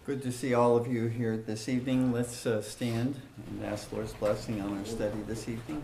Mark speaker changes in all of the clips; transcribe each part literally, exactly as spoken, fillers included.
Speaker 1: Good to see all of you here this evening. Let's uh, stand and ask the Lord's blessing on our study this evening.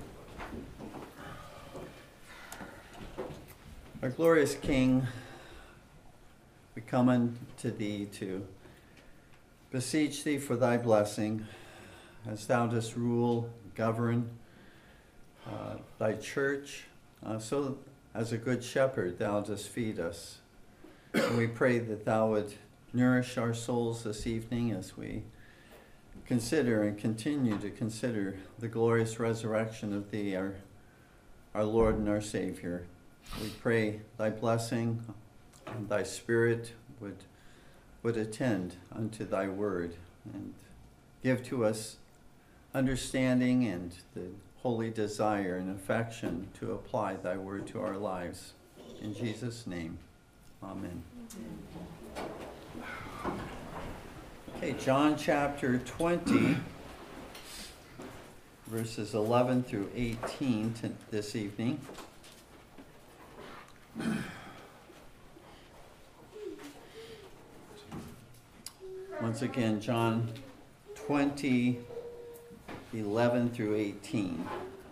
Speaker 1: Our glorious King, we come unto thee to beseech thee for thy blessing as thou dost rule, govern uh, thy church, uh, so as a good shepherd thou dost feed us. And we pray that thou would nourish our souls this evening as we consider and continue to consider the glorious resurrection of thee, our, our Lord and our Savior. We pray thy blessing and thy Spirit would, would attend unto thy word and give to us understanding and the holy desire and affection to apply thy word to our lives. In Jesus' name, amen. Okay, John chapter twenty, verses eleven through eighteen to this evening. Once again, John twenty, eleven through eighteen.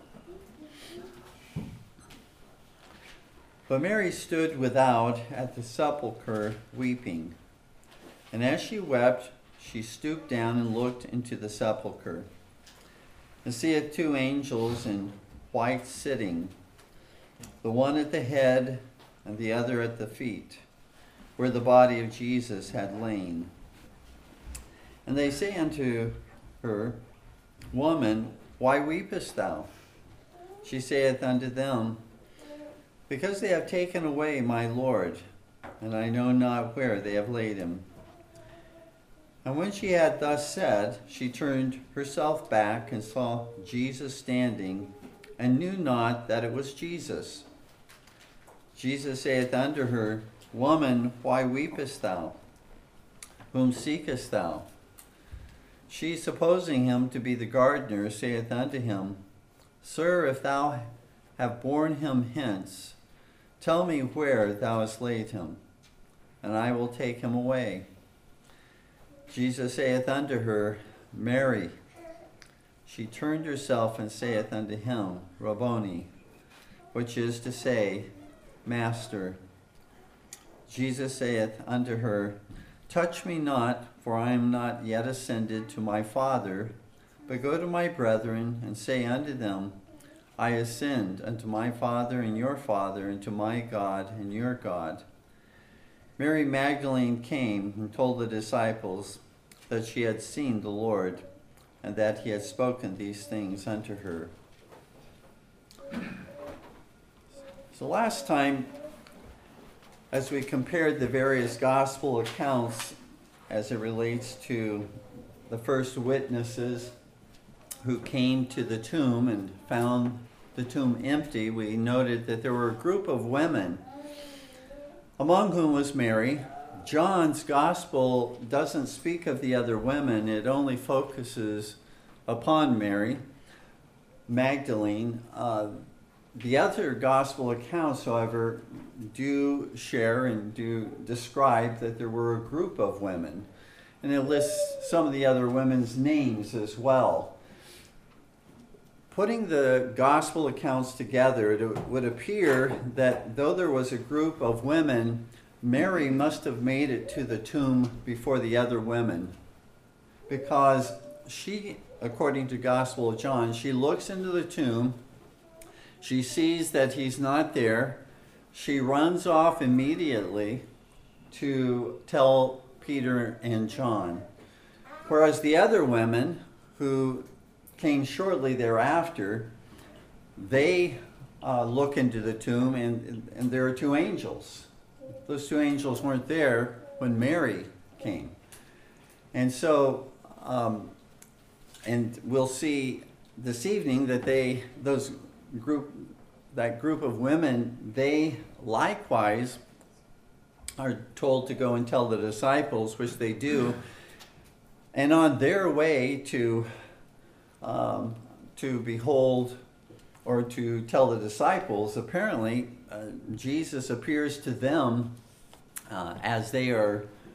Speaker 1: But Mary stood without at the sepulchre weeping. And as she wept, she stooped down and looked into the sepulchre, and seeth two angels in white sitting, the one at the head and the other at the feet, where the body of Jesus had lain. And they say unto her, Woman, why weepest thou? She saith unto them, Because they have taken away my Lord, and I know not where they have laid him. And when she had thus said, she turned herself back and saw Jesus standing, and knew not that it was Jesus. Jesus saith unto her, Woman, why weepest thou? Whom seekest thou? She, supposing him to be the gardener, saith unto him, Sir, if thou have borne him hence, tell me where thou hast laid him, and I will take him away. Jesus saith unto her, Mary. She turned herself and saith unto him, Rabboni, which is to say, Master. Jesus saith unto her, Touch me not, for I am not yet ascended to my Father, but go to my brethren, and say unto them, I ascend unto my Father and your Father, and to my God and your God. Mary Magdalene came and told the disciples that she had seen the Lord, and that he had spoken these things unto her. So last time, as we compared the various gospel accounts as it relates to the first witnesses who came to the tomb and found the tomb empty, we noted that there were a group of women, among whom was Mary. John's gospel doesn't speak of the other women. It only focuses upon Mary Magdalene. Uh, the other gospel accounts, however, do share and do describe that there were a group of women. And it lists some of the other women's names as well. Putting the gospel accounts together, it would appear that though there was a group of women, Mary must have made it to the tomb before the other women, because she, according to Gospel of John, she looks into the tomb, she sees that he's not there, she runs off immediately to tell Peter and John. Whereas the other women, who came shortly thereafter, they uh, look into the tomb, and, and there are two angels. Those two angels weren't there when Mary came. And so, um, and we'll see this evening that they, those group, that group of women, they likewise are told to go and tell the disciples, which they do. And on their way to, um, to behold or to tell the disciples, apparently uh, Jesus appears to them uh, as they are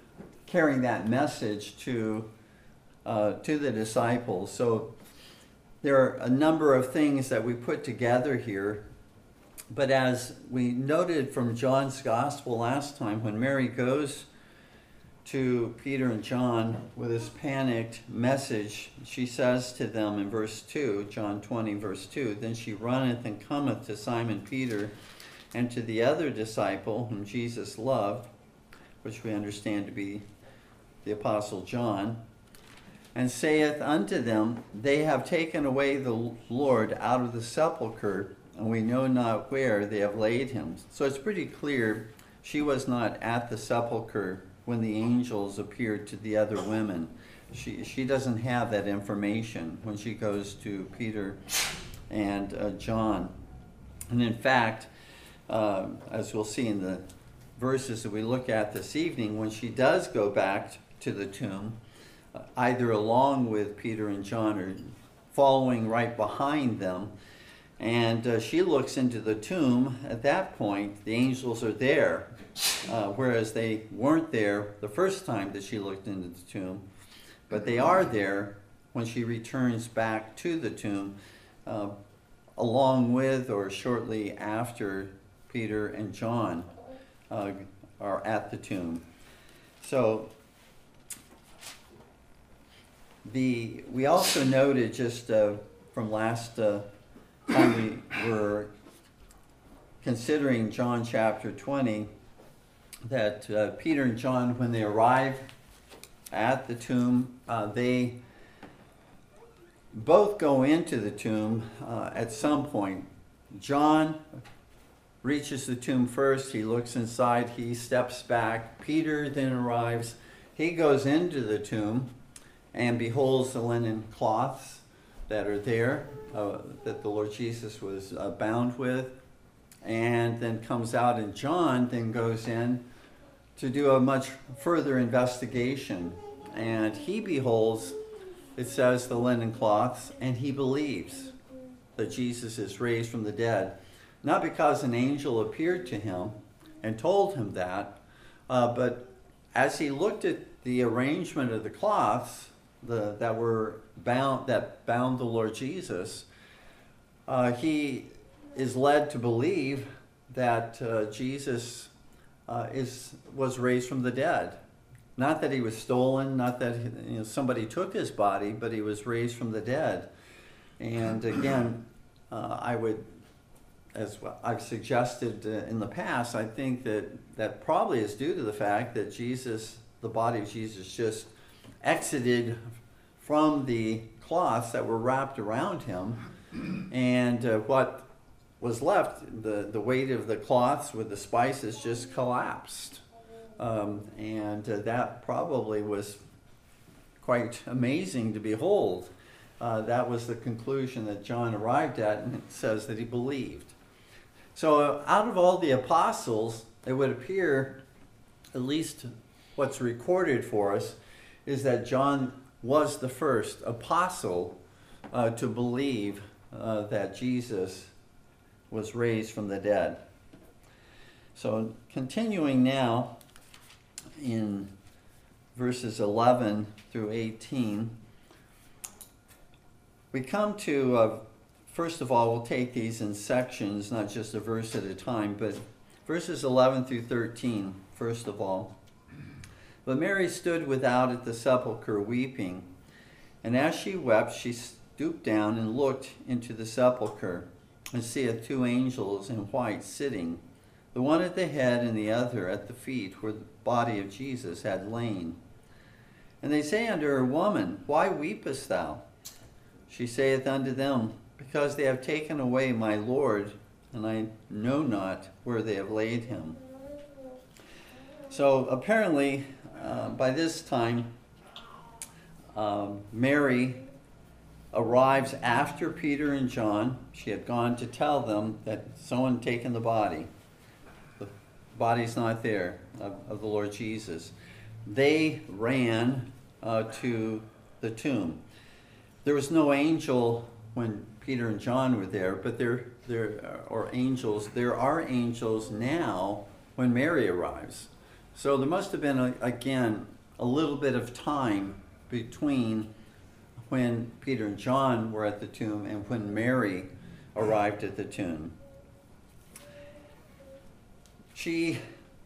Speaker 1: carrying that message to uh, to the disciples. So there are a number of things that we put together here. But as we noted from John's Gospel last time, when Mary goes to Peter and John with this panicked message, she says to them in verse two, John twenty, verse two, "Then she runneth and cometh to Simon Peter and to the other disciple whom Jesus loved," which we understand to be the Apostle John, "and saith unto them, They have taken away the Lord out of the sepulchre, and we know not where they have laid him." So it's pretty clear she was not at the sepulchre when the angels appeared to the other women. She she doesn't have that information when she goes to Peter and uh, John. And in fact, uh, as we'll see in the verses that we look at this evening, when she does go back to the tomb, uh, either along with Peter and John or following right behind them, and uh, she looks into the tomb, at that point, the angels are there, uh, whereas they weren't there the first time that she looked into the tomb. But they are there when she returns back to the tomb, uh, along with or shortly after Peter and John uh, are at the tomb. So the we also noted just uh, from last uh, time we were considering John chapter twenty, that uh, Peter and John, when they arrive at the tomb, uh, they both go into the tomb uh, at some point. John reaches the tomb first. He looks inside. He steps back. Peter then arrives. He goes into the tomb and beholds the linen cloths that are there, uh, that the Lord Jesus was uh, bound with, and then comes out, and John then goes in to do a much further investigation. And he beholds, it says, the linen cloths, and he believes that Jesus is raised from the dead. Not because an angel appeared to him and told him that, uh, but as he looked at the arrangement of the cloths the, that were bound, that bound the Lord Jesus, uh, he is led to believe that uh, Jesus uh, is was raised from the dead. Not that he was stolen, not that you know, somebody took his body, but he was raised from the dead. And again, uh, I would, as I've suggested uh, in the past, I think that that probably is due to the fact that Jesus, the body of Jesus, just exited from the cloths that were wrapped around him, and uh, what was left, the, the weight of the cloths with the spices just collapsed. Um, and uh, that probably was quite amazing to behold. Uh, that was the conclusion that John arrived at, and it says that he believed. So uh, out of all the apostles, it would appear, at least what's recorded for us, is that John was the first apostle uh, to believe uh, that Jesus was raised from the dead. So continuing now in verses eleven through eighteen, we come to, uh, first of all, we'll take these in sections, not just a verse at a time, but verses eleven through thirteen, first of all. "But Mary stood without at the sepulchre weeping, and as she wept, she stooped down and looked into the sepulchre, and seeth two angels in white sitting, the one at the head and the other at the feet, where the body of Jesus had lain. And they say unto her, Woman, why weepest thou? She saith unto them, Because they have taken away my Lord, and I know not where they have laid him." So apparently, uh, by this time, um, Mary arrives after Peter and John. She had gone to tell them that someone had taken the body. The body's not there of, of the Lord Jesus. They ran uh, to the tomb. There was no angel when Peter and John were there, but there, there are angels. There are angels now when Mary arrives. So there must have been, a, again, a little bit of time between when Peter and John were at the tomb and when Mary arrived at the tomb. She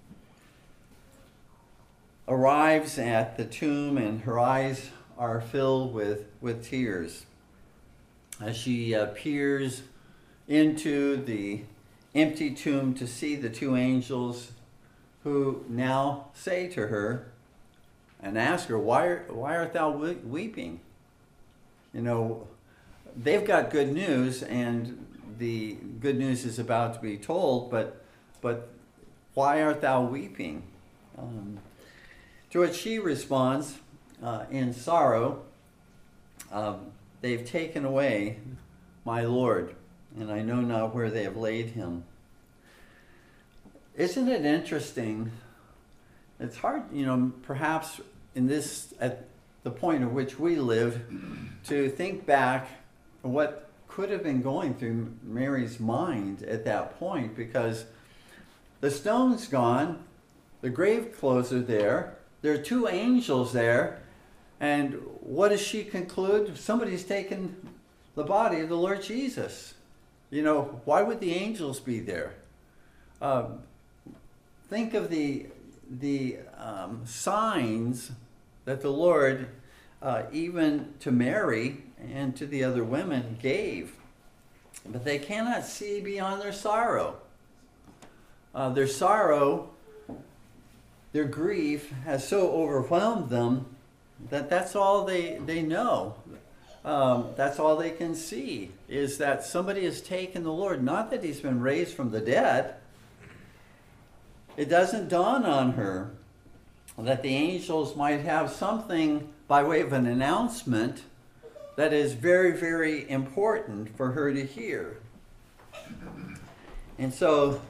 Speaker 1: arrives at the tomb and her eyes are filled with, with tears as she uh, peers into the empty tomb to see the two angels who now say to her and ask her, why, why art thou weeping? You know, they've got good news, and the good news is about to be told, but but why art thou weeping? Um, to which she responds uh, in sorrow, um, they've taken away my Lord, and I know not where they have laid him. Isn't it interesting? It's hard, you know, perhaps in this, at the point at which we live, to think back what could have been going through Mary's mind at that point, because the stone's gone, the grave clothes are there, there are two angels there, and what does she conclude? Somebody's taken the body of the Lord Jesus. You know, why would the angels be there? Um, think of the the um, signs that the Lord, uh, even to Mary and to the other women, gave. But they cannot see beyond their sorrow. Uh, their sorrow, their grief has so overwhelmed them that that's all they, they know. Um, that's all they can see, is that somebody has taken the Lord. Not that he's been raised from the dead. It doesn't dawn on her that the angels might have something by way of an announcement that is very, very important for her to hear. And so,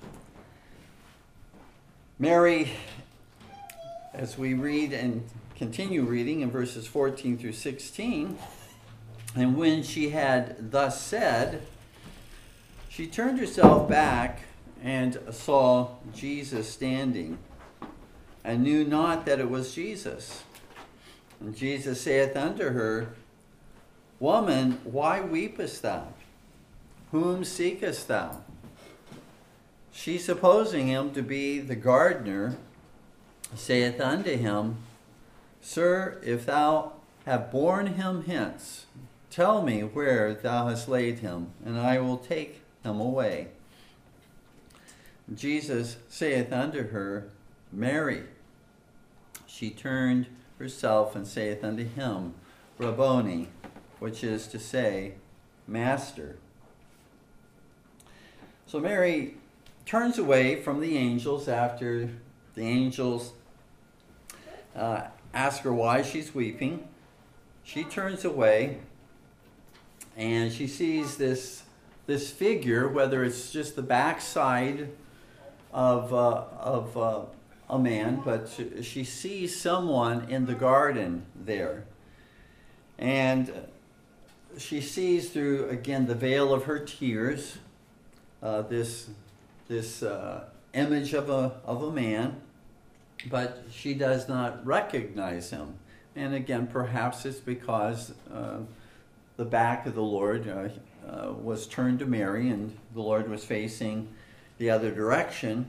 Speaker 1: Mary, as we read and continue reading in verses fourteen through sixteen, and when she had thus said, she turned herself back and saw Jesus standing, and knew not that it was Jesus. And Jesus saith unto her, Woman, why weepest thou? Whom seekest thou? She, supposing him to be the gardener, saith unto him, Sir, if thou have borne him hence, tell me where thou hast laid him, and I will take him away. Jesus saith unto her, Mary. She turned herself and saith unto him, Rabboni, which is to say, Master. So Mary turns away from the angels after the angels uh, ask her why she's weeping. She turns away and she sees this, this figure, whether it's just the backside of, uh, of uh, a man, but she, she sees someone in the garden there. And she sees through, again, the veil of her tears, uh, this, this uh, image of a, of a man, but she does not recognize him. And again, perhaps it's because uh, the back of the Lord uh, uh, was turned to Mary and the Lord was facing the other direction.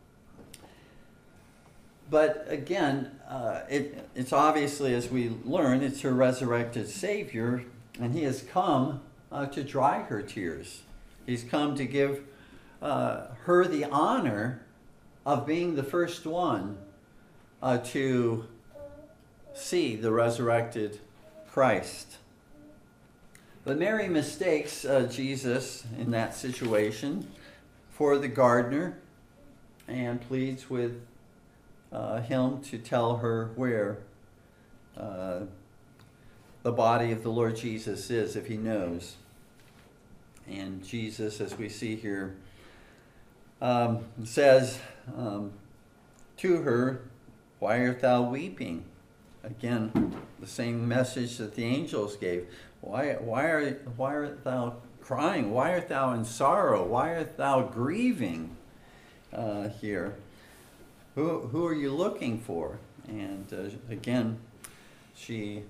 Speaker 1: But again, uh, it, it's obviously, as we learn, it's her resurrected Savior, and he has come uh, to dry her tears. He's come to give uh, her the honor of being the first one uh, to see the resurrected Christ. But Mary mistakes uh, Jesus in that situation for the gardener and pleads with uh, him to tell her where uh, the body of the Lord Jesus is, if he knows. And Jesus, as we see here, um, says um, to her, Why art thou weeping? Again, the same message that the angels gave. Why, why, are, why art thou crying? Why art thou in sorrow? Why art thou grieving uh, here? Who, who are you looking for? And uh, again, she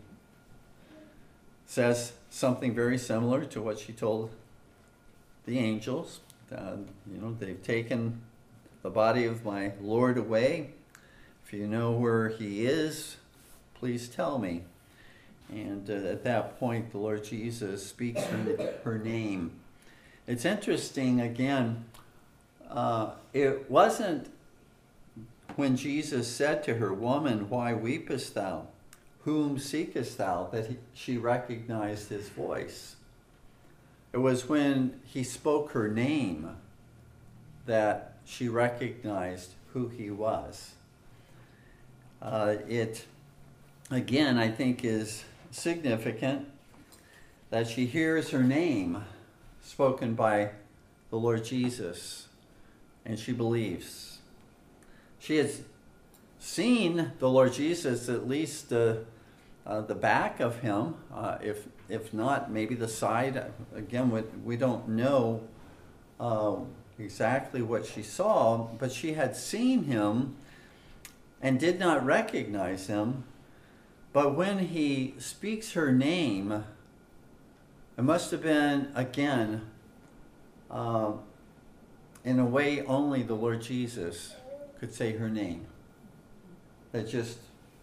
Speaker 1: says something very similar to what she told the angels. Uh, you know, they've taken the body of my Lord away. If you know where he is, please tell me. And uh, at that point, the Lord Jesus speaks her, her name. It's interesting, again, uh, it wasn't when Jesus said to her, "Woman, why weepest thou? Whom seekest thou?" that he, she recognized his voice. It was when he spoke her name that she recognized who he was. Uh, it, again, I think is significant that she hears her name spoken by the Lord Jesus, and she believes. She has seen the Lord Jesus, at least uh, uh, the back of him, uh, if if not, maybe the side. Again, we, we don't know uh, exactly what she saw, but she had seen him and did not recognize him. But when he speaks her name, it must have been, again, uh, in a way only the Lord Jesus could say her name. That just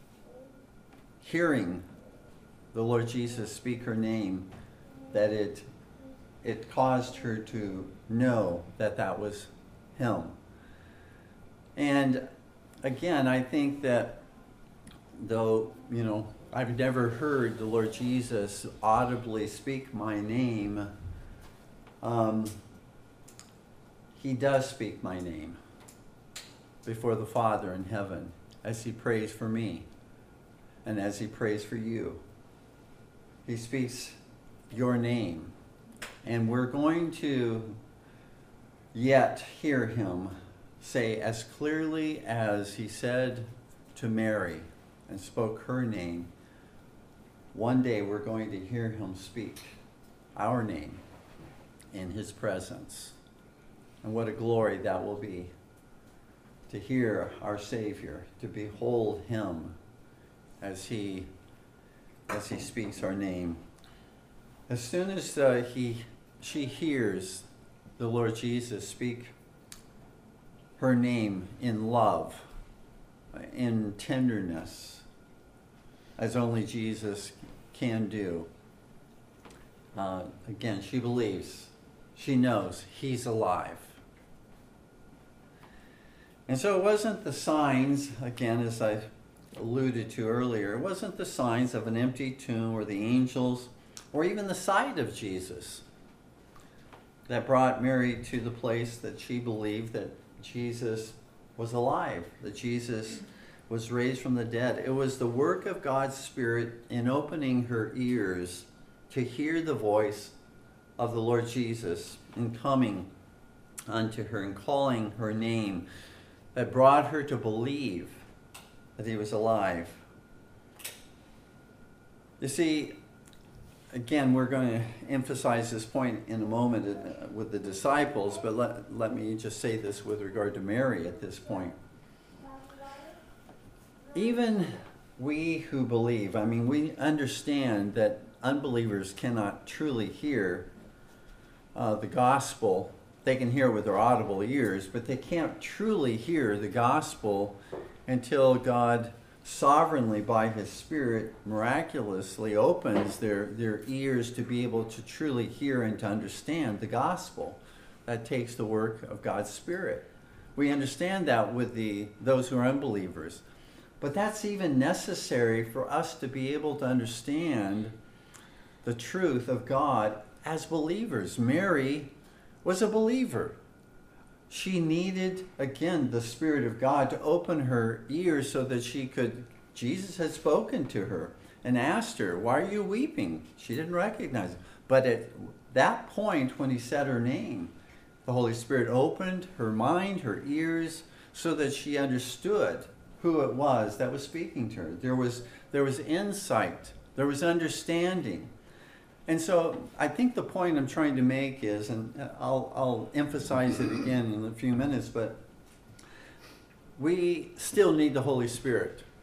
Speaker 1: hearing the Lord Jesus speak her name, that it it caused her to know that that was him. And again, I think that though, you know, I've never heard the Lord Jesus audibly speak my name, um, he does speak my name before the Father in heaven as he prays for me and as he prays for you. He speaks your name, and we're going to yet hear him say as clearly as he said to Mary and spoke her name. One day we're going to hear him speak our name in his presence. And what a glory that will be, to hear our Savior, to behold him as he as he speaks our name. As soon as uh, he she hears the Lord Jesus speak her name in love, in tenderness, as only Jesus can do, uh, again, she believes, she knows he's alive. And so it wasn't the signs, again, as I alluded to earlier, it wasn't the signs of an empty tomb or the angels or even the sight of Jesus that brought Mary to the place that she believed that Jesus was alive, that Jesus was raised from the dead. It was the work of God's Spirit in opening her ears to hear the voice of the Lord Jesus in coming unto her and calling her name that brought her to believe that he was alive. You see, again, we're going to emphasize this point in a moment uh, with the disciples, but let, let me just say this with regard to Mary at this point. Even we who believe, I mean, we understand that unbelievers cannot truly hear uh, the gospel. They can hear with their audible ears, but they can't truly hear the gospel until God sovereignly, by his Spirit, miraculously opens their, their ears to be able to truly hear and to understand the gospel. That takes the work of God's Spirit. We understand that with the those who are unbelievers. But that's even necessary for us to be able to understand the truth of God as believers. Mary was a believer. She needed, again, the Spirit of God to open her ears so that she could, Jesus had spoken to her and asked her, "Why are you weeping?" She didn't recognize him. But at that point, when he said her name, the Holy Spirit opened her mind, her ears, so that she understood who it was that was speaking to her. There was, there was insight. There was understanding. And so I think the point I'm trying to make is, and I'll, I'll emphasize it again in a few minutes, but we still need the Holy Spirit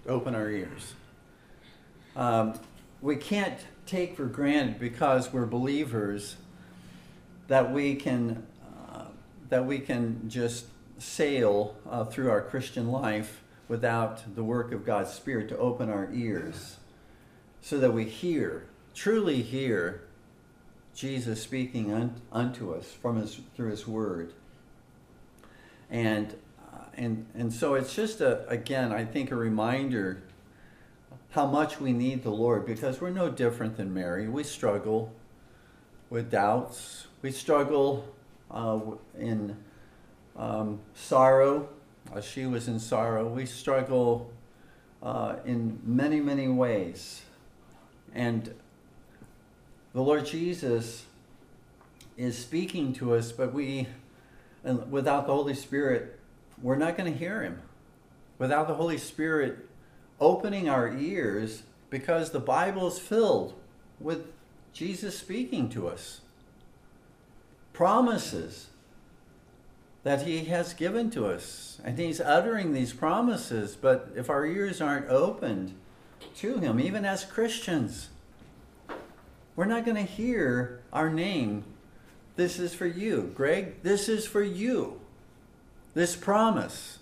Speaker 1: open our ears. Um, we can't take for granted, because we're believers, that we can uh, that we can just sail uh, through our Christian life without the work of God's Spirit to open our ears, so that we hear, truly hear, Jesus speaking un- unto us from his through His Word. And uh, and and so it's just a again, I think, a reminder how much we need the Lord, because we're no different than Mary. We struggle with doubts. We struggle uh, in um, sorrow. Uh, she was in sorrow. We struggle uh, in many, many ways. And the Lord Jesus is speaking to us, but we, and without the Holy Spirit, we're not going to hear Him. Without the Holy Spirit opening our ears, because the Bible is filled with Jesus speaking to us. Promises that He has given to us. And He's uttering these promises, but if our ears aren't opened to Him, even as Christians, we're not going to hear our name. This is for you. Greg, this is for you. This promise.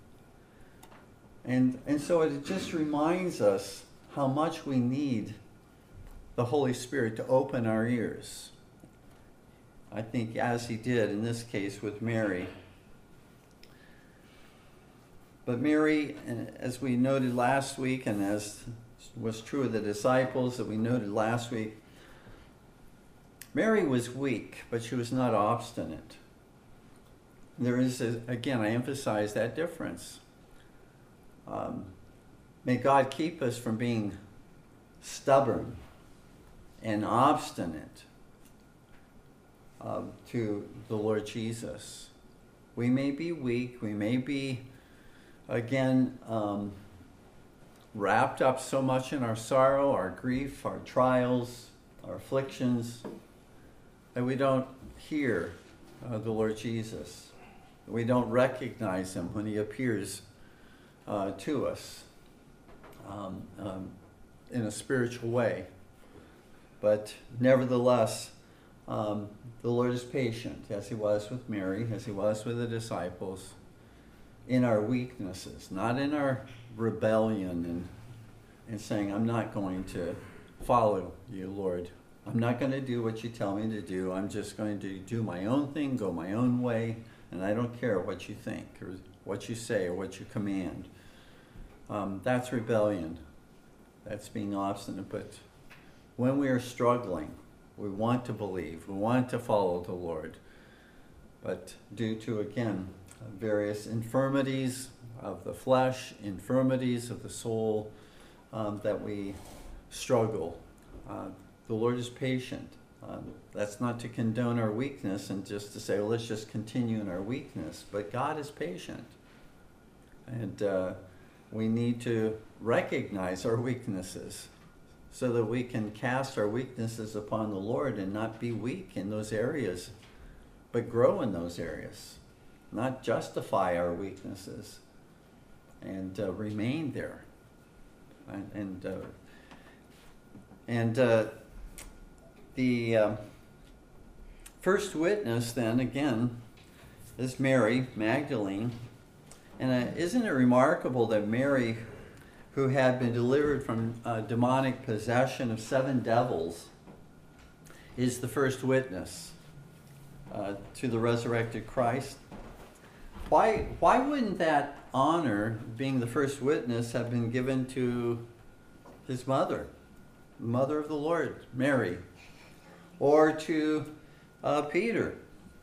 Speaker 1: And, and so it just reminds us how much we need the Holy Spirit to open our ears. I think as He did in this case with Mary. But Mary, as we noted last week, and as was true of the disciples that we noted last week, Mary was weak, but she was not obstinate. There is, a, again, I emphasize that difference. Um, may God keep us from being stubborn and obstinate uh, to the Lord Jesus. We may be weak, we may be, again, um, wrapped up so much in our sorrow, our grief, our trials, our afflictions, that we don't hear uh, the Lord Jesus. We don't recognize Him when He appears uh, to us um, um, in a spiritual way. But nevertheless, um, the Lord is patient, as He was with Mary, as He was with the disciples, in our weaknesses, not in our rebellion and, and saying, I'm not going to follow you, Lord. I'm not going to do what you tell me to do. I'm just going to do my own thing, go my own way, and I don't care what you think or what you say or what you command. Um, that's rebellion. That's being obstinate. But when we are struggling, we want to believe, we want to follow the Lord. But due to, again, various infirmities of the flesh, infirmities of the soul, um, that we struggle. Uh, the Lord is patient. Um, that's not to condone our weakness and just to say, well, let's just continue in our weakness. But God is patient. And uh, we need to recognize our weaknesses so that we can cast our weaknesses upon the Lord and not be weak in those areas, but grow in those areas. Not justify our weaknesses and uh, remain there. And, and, uh, and uh, the uh, first witness then, again, is Mary Magdalene. And uh, isn't it remarkable that Mary, who had been delivered from uh, demonic possession of seven devils, is the first witness uh, to the resurrected Christ? Why, why wouldn't that honor, being the first witness, have been given to his mother, mother of the Lord, Mary, or to uh, Peter?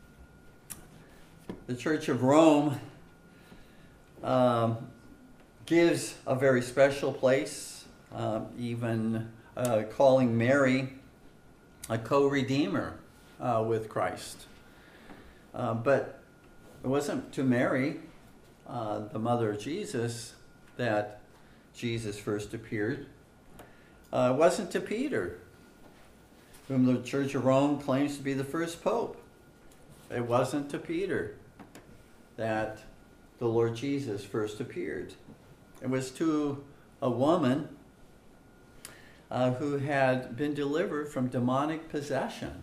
Speaker 1: The Church of Rome um, gives a very special place, uh, even uh, calling Mary a co-redeemer uh, with Christ. Uh, but it wasn't to Mary, uh, the mother of Jesus, that Jesus first appeared. Uh, it wasn't to Peter, whom the Church of Rome claims to be the first pope. It wasn't to Peter that the Lord Jesus first appeared. It was to a woman uh, who had been delivered from demonic possession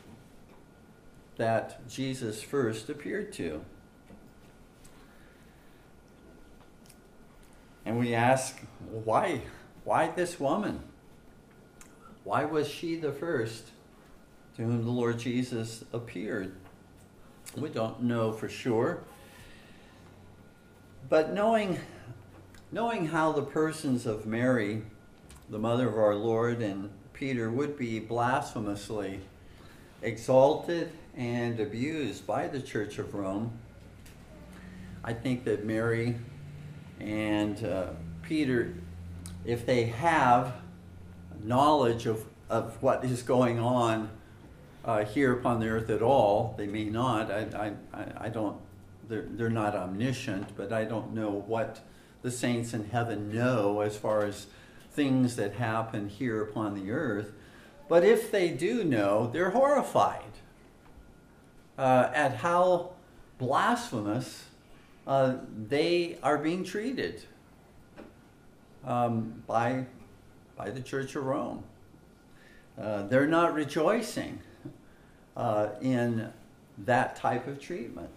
Speaker 1: that Jesus first appeared to. And we ask, why? Why this woman? Why was she the first to whom the Lord Jesus appeared? We don't know for sure. But knowing, knowing how the persons of Mary, the mother of our Lord, and Peter would be blasphemously exalted and abused by the Church of Rome, I think that Mary and uh, Peter, if they have knowledge of, of what is going on uh, here upon the earth at all, they may not. I, I, I don't, they're, they're not omniscient, but I don't know what the saints in heaven know as far as things that happen here upon the earth. But if they do know, they're horrified uh, at how blasphemous uh, they are being treated um, by, by the Church of Rome. Uh, they're not rejoicing uh, in that type of treatment.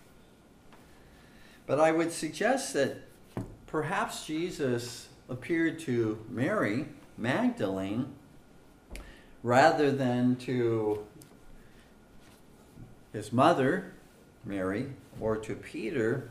Speaker 1: But I would suggest that perhaps Jesus appeared to Mary Magdalene rather than to his mother, Mary, or to Peter,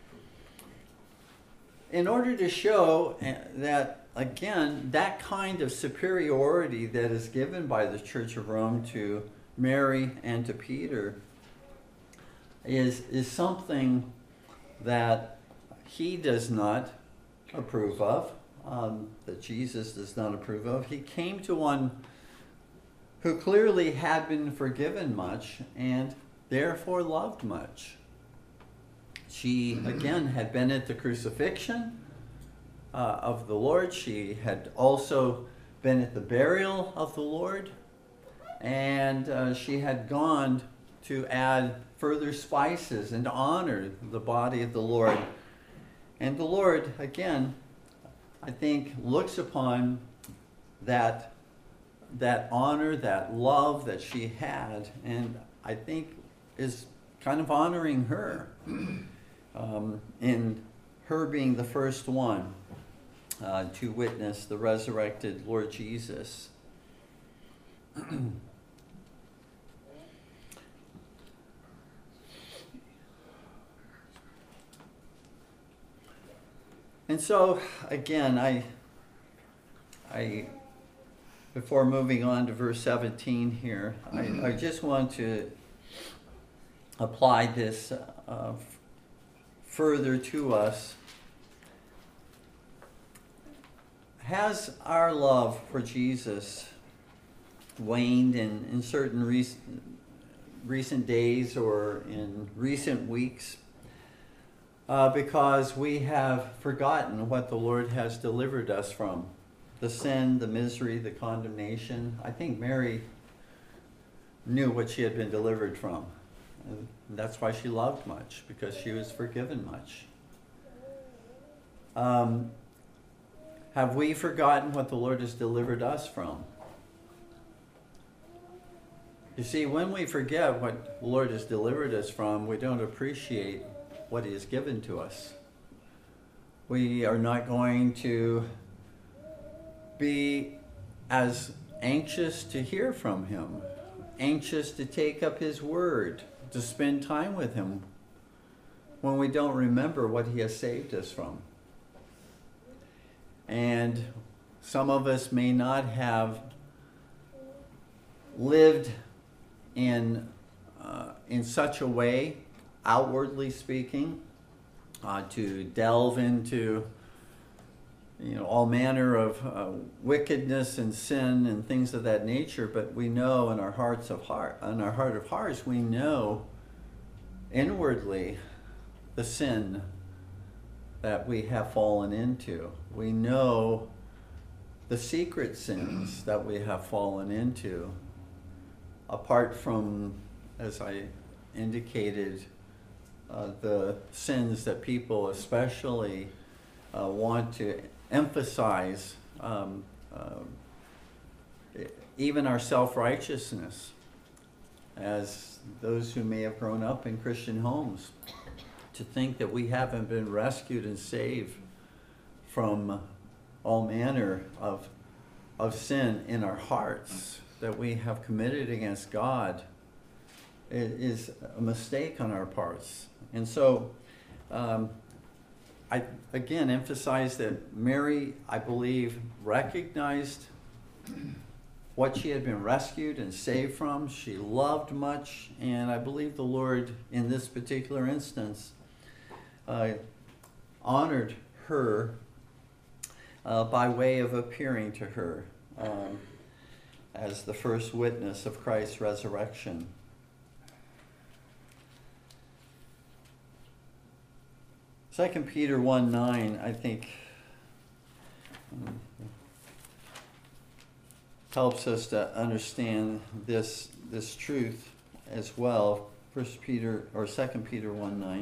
Speaker 1: in order to show that, again, that kind of superiority that is given by the Church of Rome to Mary and to Peter is, is something that he does not approve of, um, that Jesus does not approve of. He came to one who clearly had been forgiven much and therefore loved much. She, again, had been at the crucifixion uh, of the Lord. She had also been at the burial of the Lord. And uh, she had gone to add further spices and to honor the body of the Lord. And the Lord, again, I think, looks upon that, that honor, that love that she had, and I think is kind of honoring her um, in her being the first one uh, to witness the resurrected Lord Jesus. And so, again, I, I, before moving on to verse seventeen here, I, I just want to apply this uh, further to us. Has our love for Jesus waned in, in certain recent, recent days or in recent weeks? Uh, because we have forgotten what the Lord has delivered us from. The sin, the misery, the condemnation. I think Mary knew what she had been delivered from. And that's why she loved much, because she was forgiven much. Um, have we forgotten what the Lord has delivered us from? You see, when we forget what the Lord has delivered us from, we don't appreciate what he has given to us. We are not going to be as anxious to hear from him, anxious to take up his word, to spend time with him, when we don't remember what he has saved us from. And some of us may not have lived in, uh, in such a way, outwardly speaking, uh, to delve into, you know, all manner of uh, wickedness and sin and things of that nature. But we know in our hearts of heart, in our heart of hearts, we know inwardly the sin that we have fallen into. We know the secret sins that we have fallen into, apart from, as I indicated, Uh, the sins that people especially uh, want to emphasize um, uh, even our self-righteousness as those who may have grown up in Christian homes, to think that we haven't been rescued and saved from all manner of, of sin in our hearts that we have committed against God. It is a mistake on our parts. And so um, I again emphasize that Mary, I believe, recognized what she had been rescued and saved from. She loved much, and I believe the Lord, in this particular instance, uh, honored her uh, by way of appearing to her um, as the first witness of Christ's resurrection. Second Peter one nine, I think, um, helps us to understand this this truth as well. First Peter or Second Peter one nine.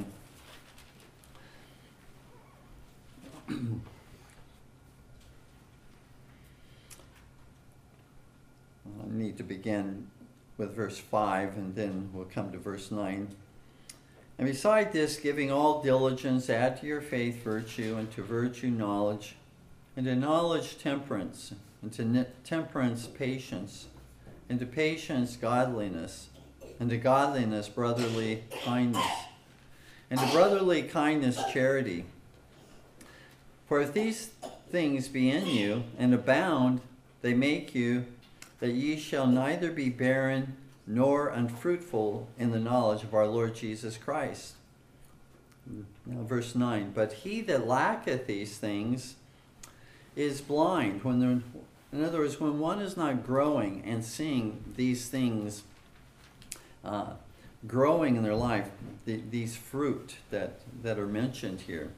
Speaker 1: I need to begin with verse five, and then we'll come to verse nine. And beside this, giving all diligence, add to your faith virtue, and to virtue knowledge, and to knowledge temperance, and to temperance patience, and to patience godliness, and to godliness brotherly kindness, and to brotherly kindness charity. For if these things be in you, and abound, they make you that ye shall neither be barren nor unfruitful in the knowledge of our Lord Jesus Christ. Now, verse nine, but he that lacketh these things is blind. When there, in other words, when one is not growing and seeing these things uh, growing in their life, the, these fruit that, that are mentioned here,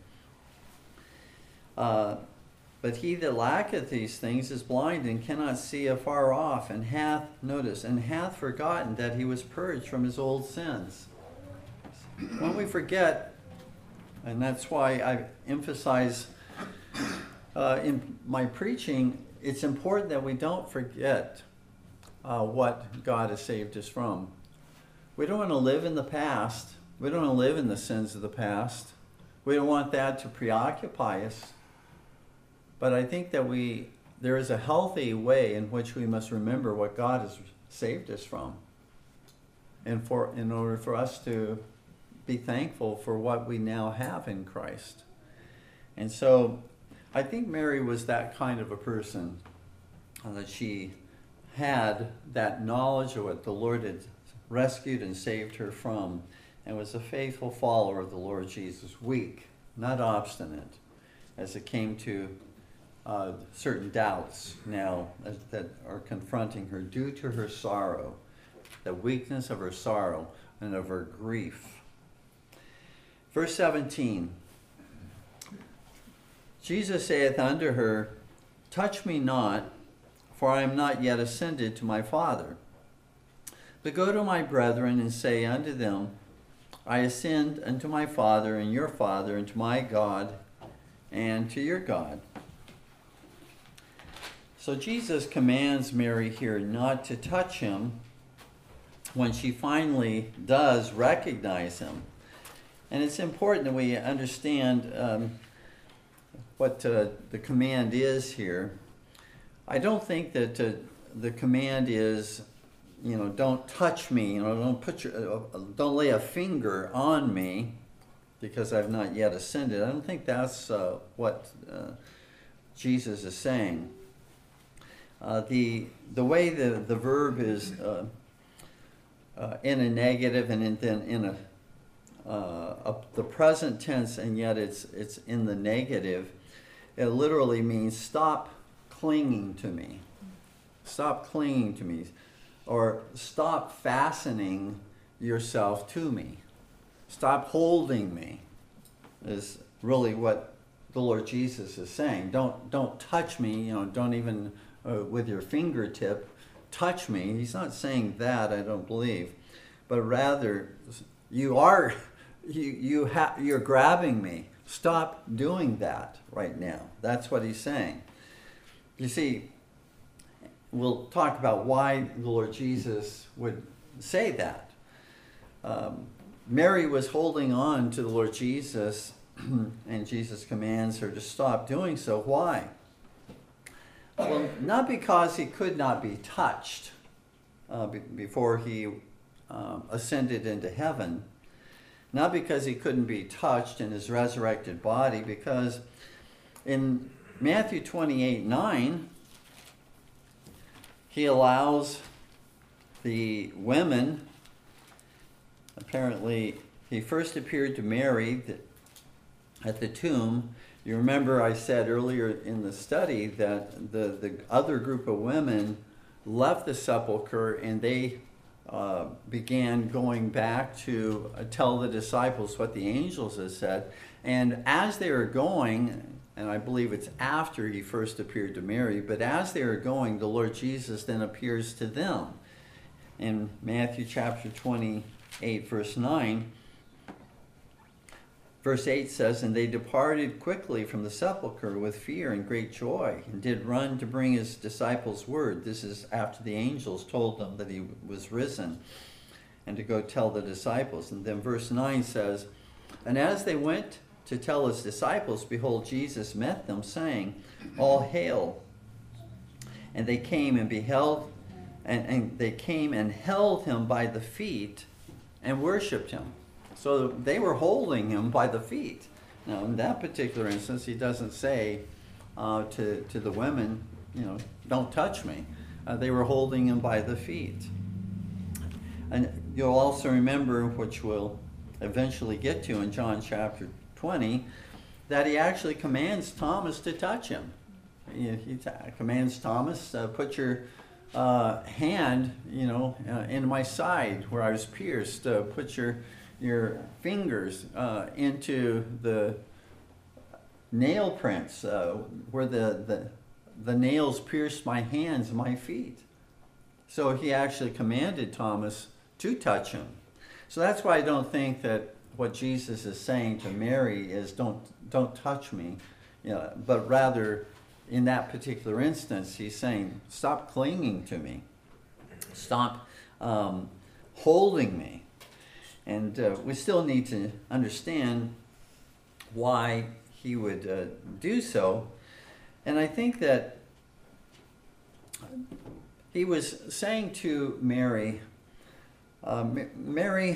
Speaker 1: uh, but he that lacketh these things is blind and cannot see afar off, and hath, notice, and hath forgotten that he was purged from his old sins. When we forget, and that's why I emphasize uh, in my preaching, it's important that we don't forget uh, what God has saved us from. We don't want to live in the past. We don't want to live in the sins of the past. We don't want that to preoccupy us. But I think that we there is a healthy way in which we must remember what God has saved us from, and for in order for us to be thankful for what we now have in Christ. And so I think Mary was that kind of a person, uh, that she had that knowledge of what the Lord had rescued and saved her from, and was a faithful follower of the Lord Jesus, weak, not obstinate, as it came to Uh, certain doubts now as, that are confronting her due to her sorrow, the weakness of her sorrow and of her grief. Verse seventeen, Jesus saith unto her, touch me not, for I am not yet ascended to my Father. But go to my brethren and say unto them, I ascend unto my Father and your Father, and to my God and to your God. So Jesus commands Mary here not to touch him when she finally does recognize him. And it's important that we understand um, what uh, the command is here. I don't think that uh, the command is, you know, don't touch me, you know, don't put your, uh, don't lay a finger on me because I've not yet ascended. I don't think that's uh, what uh, Jesus is saying. Uh, the the way the, the verb is uh, uh, in a negative and in, then in a, uh, a the present tense, and yet it's it's in the negative, it literally means stop clinging to me, stop clinging to me, or stop fastening yourself to me, stop holding me, is really what the Lord Jesus is saying. Don't don't touch me, you know, don't even Uh, with your fingertip touch me. He's not saying that, I don't believe, but rather you are you you have you're grabbing me. Stop doing that right now. That's what he's saying. You see, we'll talk about why the Lord Jesus would say that. Um, Mary was holding on to the Lord Jesus, and Jesus commands her to stop doing so. Why? Well, not because he could not be touched uh, be- before he um, ascended into heaven, not because he couldn't be touched in his resurrected body, because in Matthew twenty-eight nine, he allows the women, apparently he first appeared to Mary at the tomb. You remember I said earlier in the study that the, the other group of women left the sepulcher and they uh, began going back to uh, tell the disciples what the angels had said. And as they were going, and I believe it's after he first appeared to Mary, but as they were going, the Lord Jesus then appears to them. In Matthew chapter twenty-eight, verse nine, verse eight says, "And they departed quickly from the sepulchre with fear and great joy, and did run to bring his disciples word." This is after the angels told them that he was risen, and to go tell the disciples. And then verse nine says, "And as they went to tell his disciples, behold, Jesus met them, saying, All hail. And they came and beheld, and, and they came and held him by the feet and worshipped him." So they were holding him by the feet. Now, in that particular instance, he doesn't say uh, to, to the women, you know, don't touch me. Uh, they were holding him by the feet. And you'll also remember, which we'll eventually get to in John chapter twenty, that he actually commands Thomas to touch him. He, he t- commands Thomas, uh, put your uh, hand, you know, uh, in my side where I was pierced. Uh, put your your fingers uh, into the nail prints uh, where the, the the nails pierced my hands and my feet. So he actually commanded Thomas to touch him. So that's why I don't think that what Jesus is saying to Mary is don't don't touch me, you know, but rather in that particular instance he's saying stop clinging to me, stop um, holding me. And uh, we still need to understand why he would uh, do so. And I think that he was saying to Mary, uh, Mary,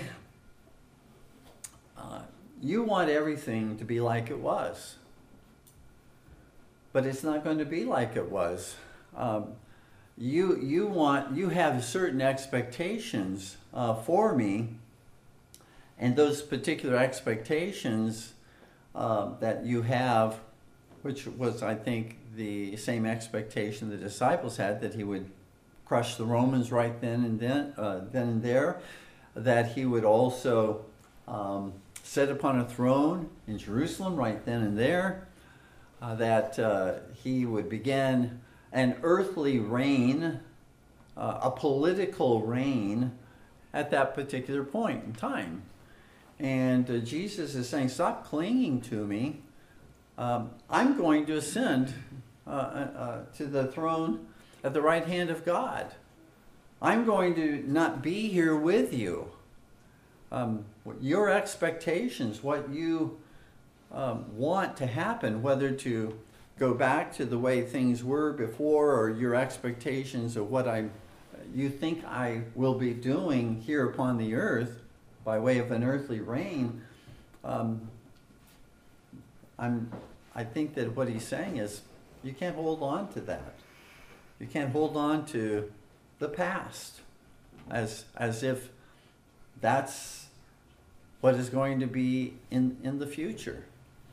Speaker 1: uh, you want everything to be like it was. But it's not going to be like it was. Um, you, you, want, you have certain expectations uh, for me. And those particular expectations uh, that you have, which was, I think, the same expectation the disciples had, that he would crush the Romans right then and then, uh, then and there, that he would also um, sit upon a throne in Jerusalem right then and there, uh, that uh, he would begin an earthly reign, uh, a political reign at that particular point in time. And uh, Jesus is saying, stop clinging to me. Um, I'm going to ascend uh, uh, to the throne at the right hand of God. I'm going to not be here with you. Um, your expectations, what you um, want to happen, whether to go back to the way things were before, or your expectations of what I, you think I will be doing here upon the earth, by way of an earthly reign, um, I'm, I think that what he's saying is you can't hold on to that. You can't hold on to the past as, as if that's what is going to be in, in the future.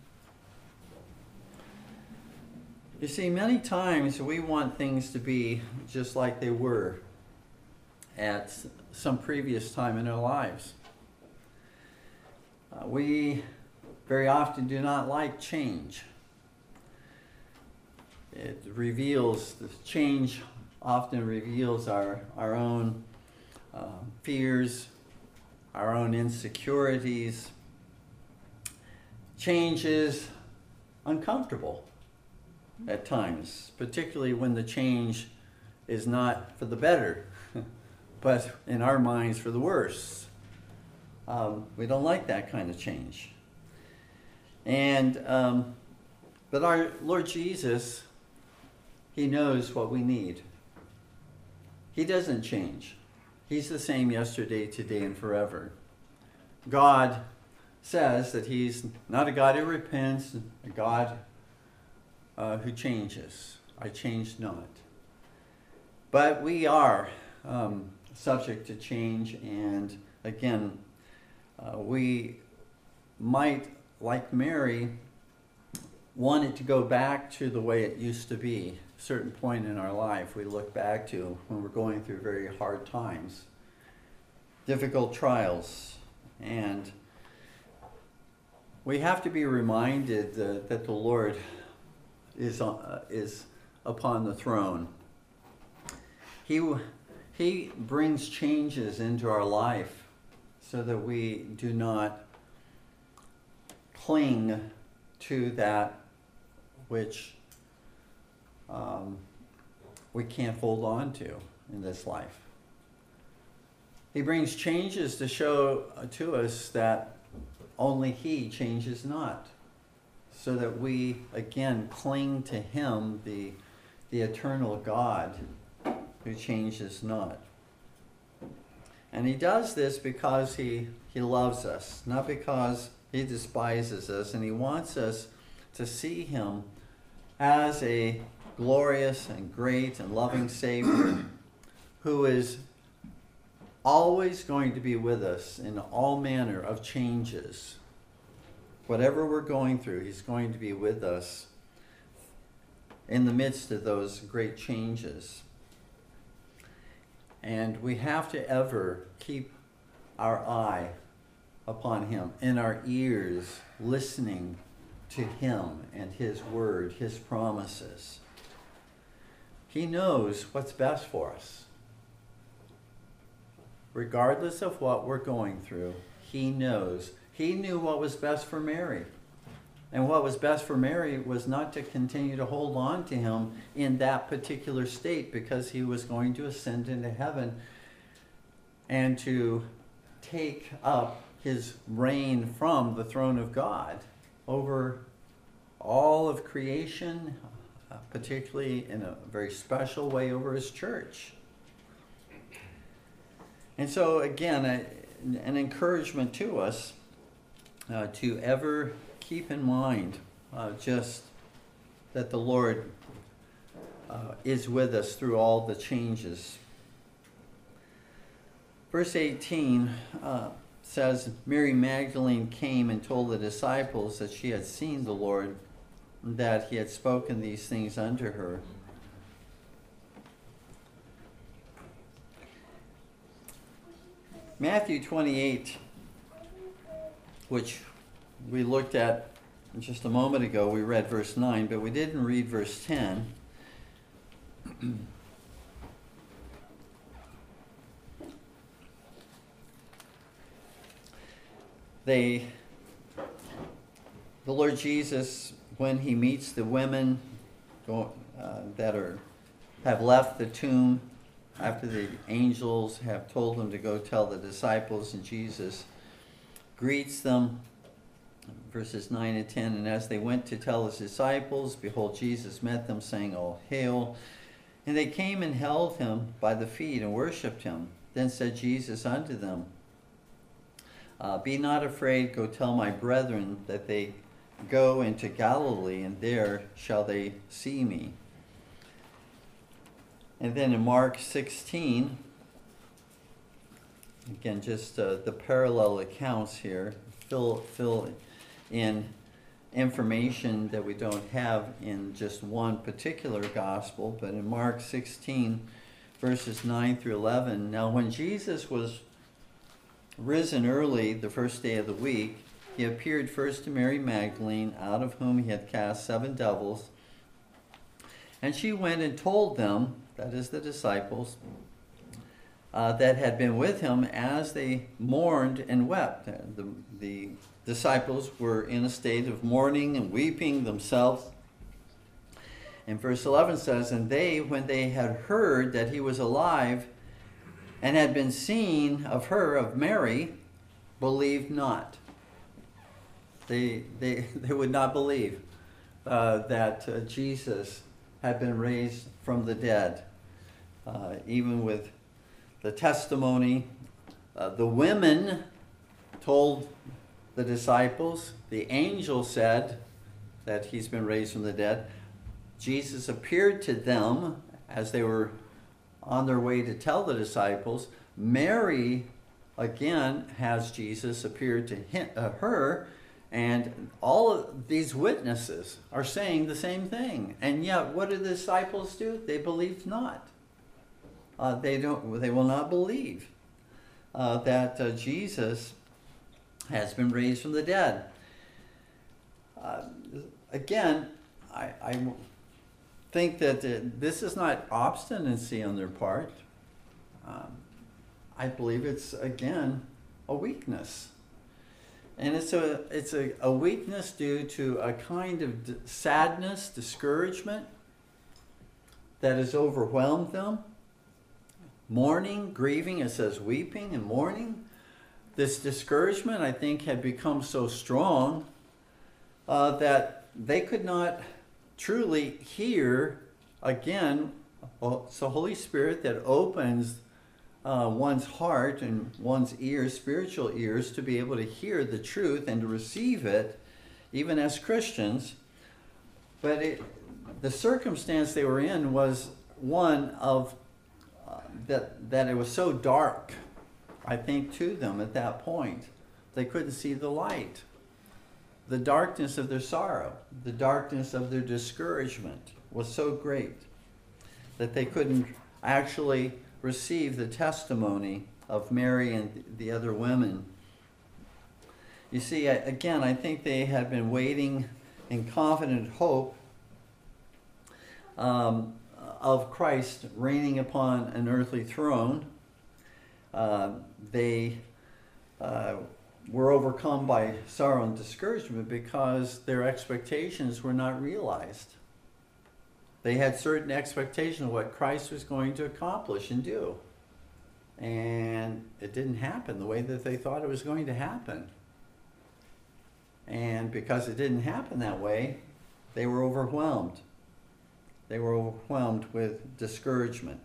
Speaker 1: You see, many times we want things to be just like they were at some previous time in our lives. Uh, we very often do not like change. It reveals, the change often reveals our, our own uh, fears, our own insecurities. change is uncomfortable at times, particularly when the change is not for the better, but in our minds for the worse. Um, we don't like that kind of change. And, um, but our Lord Jesus, he knows what we need. He doesn't change. He's the same yesterday, today, and forever. God says that he's not a God who repents, a God uh, who changes. I changed not. But we are um, subject to change, and again, uh, we might, like Mary, want it to go back to the way it used to be. A certain point in our life we look back to when we're going through very hard times, difficult trials, and we have to be reminded that, that the Lord is, uh, is upon the throne. He, he brings changes into our life so that we do not cling to that which um, we can't hold on to in this life. He brings changes to show to us that only he changes not, so that we again cling to him, the, the eternal God who changes not. And he does this because he, he loves us, not because he despises us, and he wants us to see him as a glorious and great and loving Savior who is always going to be with us in all manner of changes. Whatever we're going through, he's going to be with us in the midst of those great changes. And we have to ever keep our eye upon him and our ears listening to him and his word, his promises. He knows what's best for us. Regardless of what we're going through, he knows. He knew what was best for Mary. And what was best for Mary was not to continue to hold on to him in that particular state, because he was going to ascend into heaven and to take up his reign from the throne of God over all of creation, uh, particularly in a very special way over his church. And so again, a, an encouragement to us uh, to ever keep in mind uh, just that the Lord uh, is with us through all the changes. Verse eighteen uh, says, Mary Magdalene came and told the disciples that she had seen the Lord, that he had spoken these things unto her. Matthew twenty-eight, which we looked at just a moment ago, we read verse nine, but we didn't read verse ten. They, the Lord Jesus, when he meets the women go, uh, that are have left the tomb after the angels have told them to go tell the disciples, and Jesus greets them, verses nine and ten, and as they went to tell his disciples, behold, Jesus met them, saying, All hail. And they came and held him by the feet and worshipped him. Then said Jesus unto them, uh, Be not afraid, go tell my brethren that they go into Galilee, and there shall they see me. And then in Mark sixteen, again, just uh, the parallel accounts here, fill, fill in information that we don't have in just one particular gospel, but in Mark sixteen, verses nine through eleven. Now when Jesus was risen early the first day of the week, he appeared first to Mary Magdalene, out of whom he had cast seven devils. And she went and told them, that is the disciples, uh, that had been with him as they mourned and wept. The, the disciples were in a state of mourning and weeping themselves. And verse eleven says, and they, when they had heard that he was alive and had been seen of her, of Mary, believed not. They, they, they would not believe uh, that uh, Jesus had been raised from the dead. Uh, even with the testimony, uh, the women told the disciples, the angel said that he's been raised from the dead. Jesus appeared to them as they were on their way to tell the disciples. Mary, again, has Jesus appeared to him, uh, her, and all of these witnesses are saying the same thing. And yet, what do the disciples do? They believed not. Uh, they don't. They will not believe uh, that uh, Jesus has been raised from the dead. Uh, again, I, I think that uh, this is not obstinacy on their part. Um, I believe it's, again, a weakness. And it's a it's a, a weakness due to a kind of d- sadness, discouragement that has overwhelmed them. Mourning, grieving, it says weeping and mourning. This discouragement, I think, had become so strong uh, that they could not truly hear, again, it's the Holy Spirit that opens uh, one's heart and one's ears, spiritual ears, to be able to hear the truth and to receive it, even as Christians. But it, the circumstance they were in was one of uh, that that it was so dark, I think, to them at that point. They couldn't see the light. The darkness of their sorrow, the darkness of their discouragement was so great that they couldn't actually receive the testimony of Mary and the other women. You see, again, I think they had been waiting in confident hope um, of Christ reigning upon an earthly throne. Uh, they uh, were overcome by sorrow and discouragement because their expectations were not realized. They had certain expectations of what Christ was going to accomplish and do. And it didn't happen the way that they thought it was going to happen. And because it didn't happen that way, they were overwhelmed. They were overwhelmed with discouragement.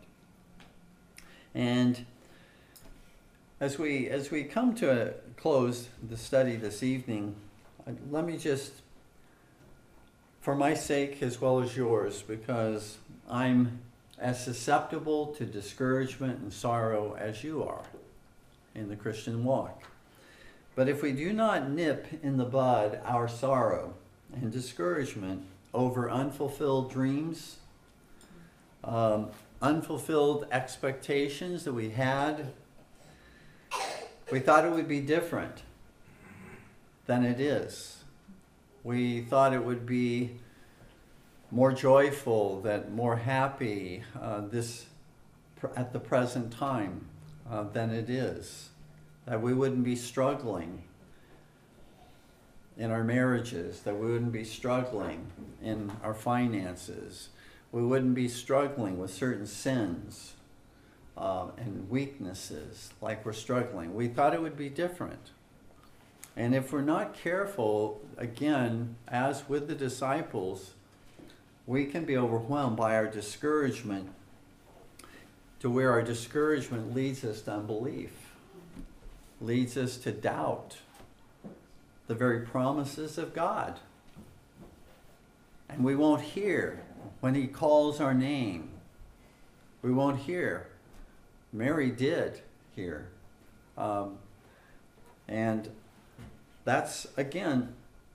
Speaker 1: And as we as we come to a close the study this evening, let me just, for my sake as well as yours, because I'm as susceptible to discouragement and sorrow as you are in the Christian walk. But if we do not nip in the bud our sorrow and discouragement over unfulfilled dreams, um, unfulfilled expectations that we had, we thought it would be different than it is. We thought it would be more joyful, that more happy uh, this at the present time uh, than it is. That we wouldn't be struggling in our marriages, that we wouldn't be struggling in our finances, we wouldn't be struggling with certain sins uh, and weaknesses like we're struggling. We thought it would be different. And if we're not careful, again, as with the disciples, we can be overwhelmed by our discouragement to where our discouragement leads us to unbelief, leads us to doubt the very promises of God. And we won't hear when he calls our name. We won't hear. Mary did hear. Um, and that's, again,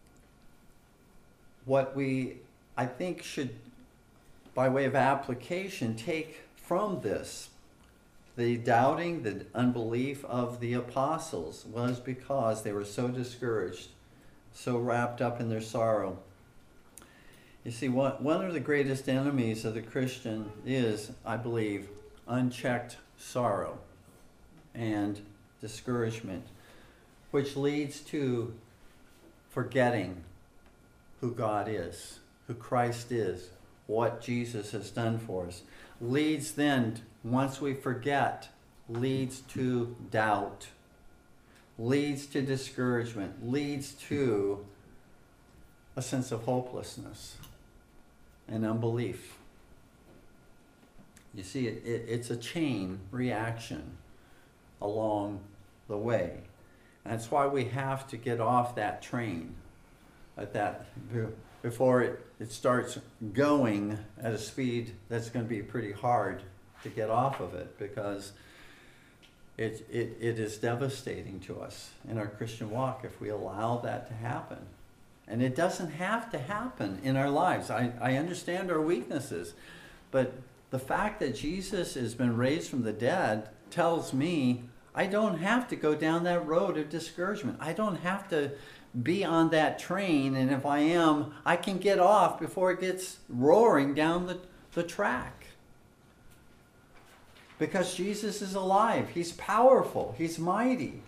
Speaker 1: what we, I think, should, by way of application, take from this. The doubting, the unbelief of the apostles was because they were so discouraged, so wrapped up in their sorrow. You see, one, one of the greatest enemies of the Christian is, I believe, unchecked sorrow and discouragement, which leads to forgetting who God is, who Christ is, what Jesus has done for us, leads then, once we forget, leads to doubt, leads to discouragement, leads to a sense of hopelessness and unbelief. You see, it, it, it's a chain reaction along the way. And that's why we have to get off that train at that before it, it starts going at a speed that's going to be pretty hard to get off of it, because it, it, it is devastating to us in our Christian walk if we allow that to happen. And it doesn't have to happen in our lives. I, I understand our weaknesses, but the fact that Jesus has been raised from the dead tells me I don't have to go down that road of discouragement. I don't have to be on that train, and if I am, I can get off before it gets roaring down the, the track. Because Jesus is alive. He's powerful. He's mighty.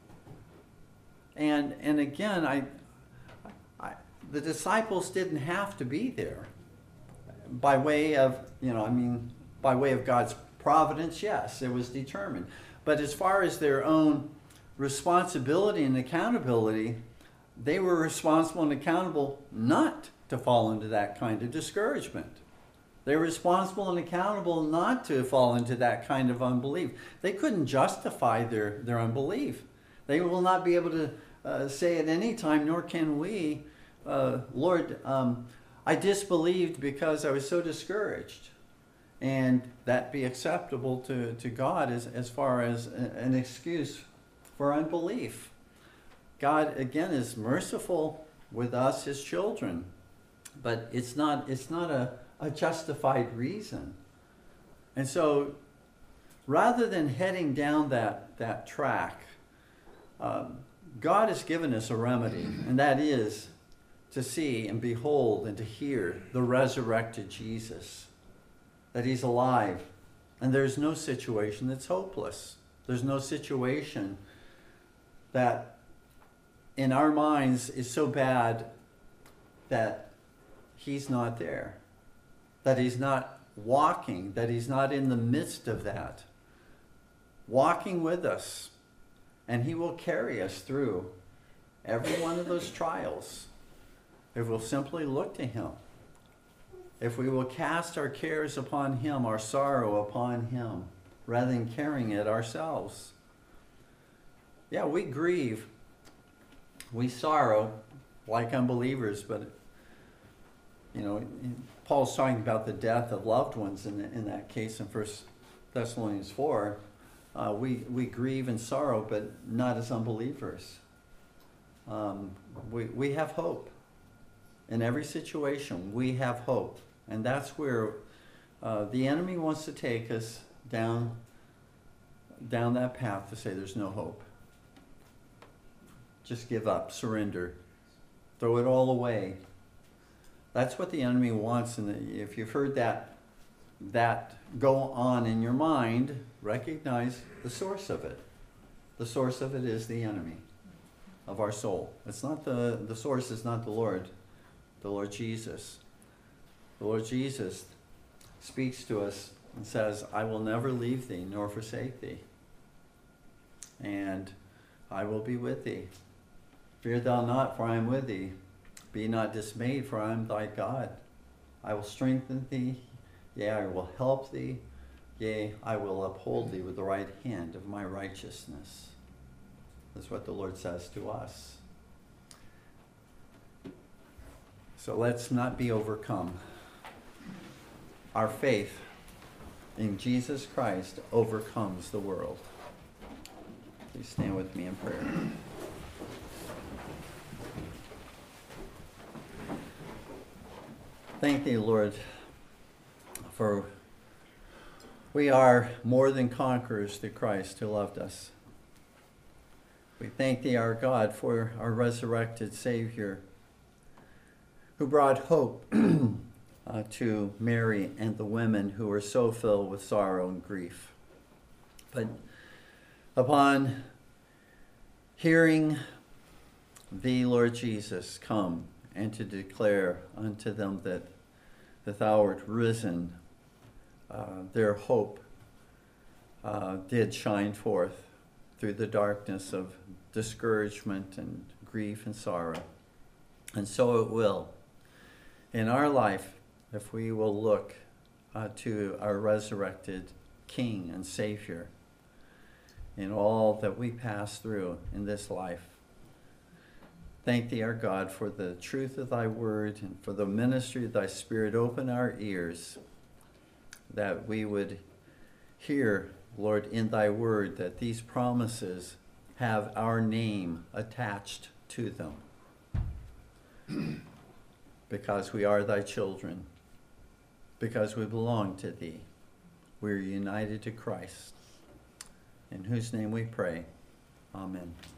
Speaker 1: And and again, I, I the disciples didn't have to be there. By way of, you know, I mean, by way of God's providence, yes, it was determined. But as far as their own responsibility and accountability, they were responsible and accountable not to fall into that kind of discouragement. They were responsible and accountable not to fall into that kind of unbelief. They couldn't justify their, their unbelief. They will not be able to uh, say at any time, nor can we, uh, Lord, um, I disbelieved because I was so discouraged. And that be acceptable to, to God as, as far as a, an excuse for unbelief. God, again, is merciful with us, his children. But it's not, it's not a, a justified reason. And so, rather than heading down that, that track, um, God has given us a remedy, and that is to see and behold and to hear the resurrected Jesus. That he's alive. And there's no situation that's hopeless. There's no situation that in our minds is so bad that he's not there. That he's not walking, that he's not in the midst of that. Walking with us. And he will carry us through every one of those trials if we'll simply look to him. If we will cast our cares upon him, our sorrow upon him, rather than carrying it ourselves. Yeah, we grieve. We sorrow like unbelievers, but, you know, Paul's talking about the death of loved ones in, in that case in First Thessalonians four. Uh, we, we grieve and sorrow, but not as unbelievers. Um, we, we have hope. In every situation, we have hope. And that's where uh, the enemy wants to take us down, down that path to say there's no hope. Just give up, surrender, throw it all away. That's what the enemy wants. And if you've heard that, that go on in your mind, recognize the source of it. The source of it is the enemy of our soul. It's not the, the source is not the Lord, the Lord Jesus. The Lord Jesus speaks to us and says, I will never leave thee nor forsake thee. And I will be with thee. Fear thou not, for I am with thee. Be not dismayed, for I am thy God. I will strengthen thee. Yea, I will help thee. Yea, I will uphold thee with the right hand of my righteousness. That's what the Lord says to us. So let's not be overcome. Our faith in Jesus Christ overcomes the world. Please stand with me in prayer. Thank thee, Lord, for we are more than conquerors through Christ who loved us. We thank thee, our God, for our resurrected Savior, who brought hope uh, to Mary and the women who were so filled with sorrow and grief. But upon hearing thee, Lord Jesus, come, and to declare unto them that, that thou art risen. Uh, their hope uh, did shine forth through the darkness of discouragement and grief and sorrow. And so it will in our life if we will look uh, to our resurrected King and Savior in all that we pass through in this life. Thank thee, our God, for the truth of thy word and for the ministry of thy Spirit. Open our ears that we would hear, Lord, in thy word that these promises have our name attached to them because we are thy children, because we belong to thee. We're united to Christ, in whose name we pray. Amen.